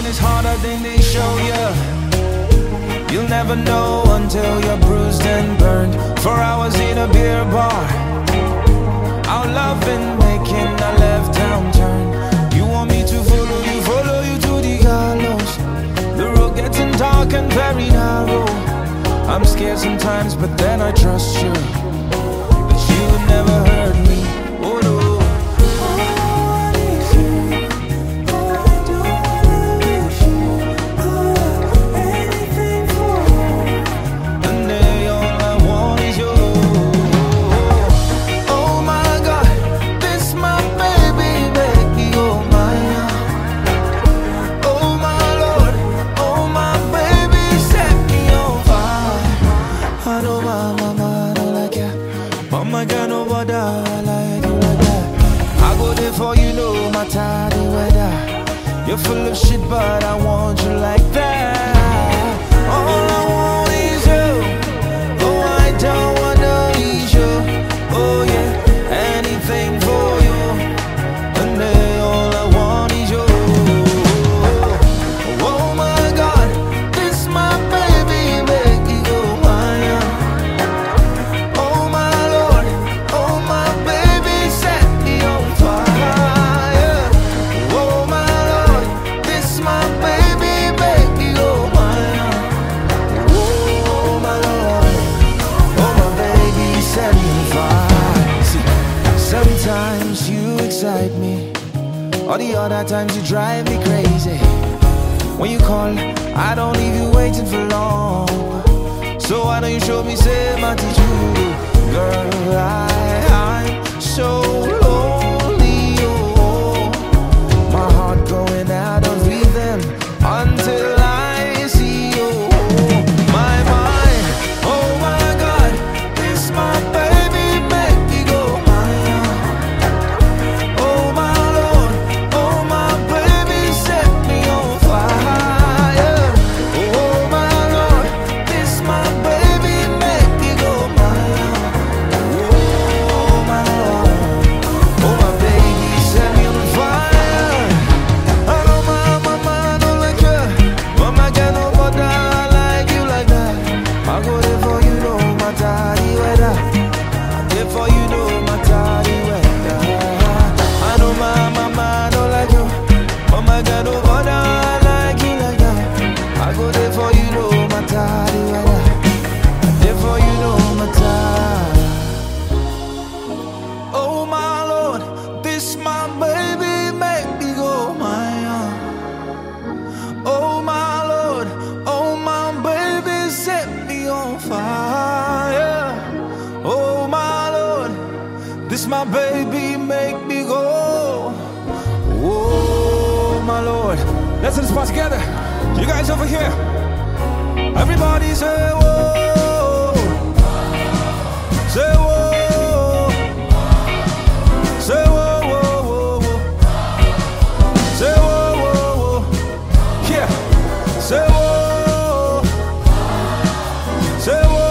Loving is harder than they show you. You'll never know until you're bruised and burned. 4 hours in a beer bar, our loving making a left-hand turn. You want me to follow you to the gallows. The road getting dark and very narrow. I'm scared sometimes, but then I trust you, that you would never hurt me. Oh no. You're full of shit, but I want you like that. All I want is you. Oh, I don't wanna leave you. Oh yeah, anything for you. And then all I want is you. Oh my God, this my baby, make you go mine. Oh my Lord, oh my baby, set me on fire. Sometimes you excite me, all the other times you drive me crazy. When you call, I don't leave you waiting for long. So why don't you show me, say my teacher, girl, I'm so lonely, oh, my heart going out of rhythm until I see you, my mind. Oh my God, this my baby, make me go. This my baby, make me go. Oh my Lord. Let's hit the spot together. You guys over here. Everybody say whoa. Say whoa. Say whoa, whoa, whoa, whoa. Say whoa, whoa, whoa. Yeah. Say whoa. Say whoa.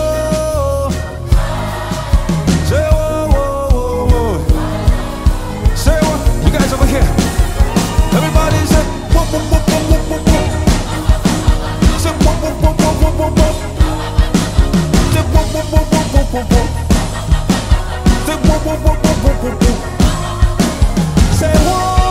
Over here, everybody say whoop whoop whoop whoop whoop whoop. Say whoop whoop whoop whoop whoop whoop. Say whoop whoop whoop whoop whoop whoop. Say whoop whoop whoop whoop whoop whoop. Say whoop.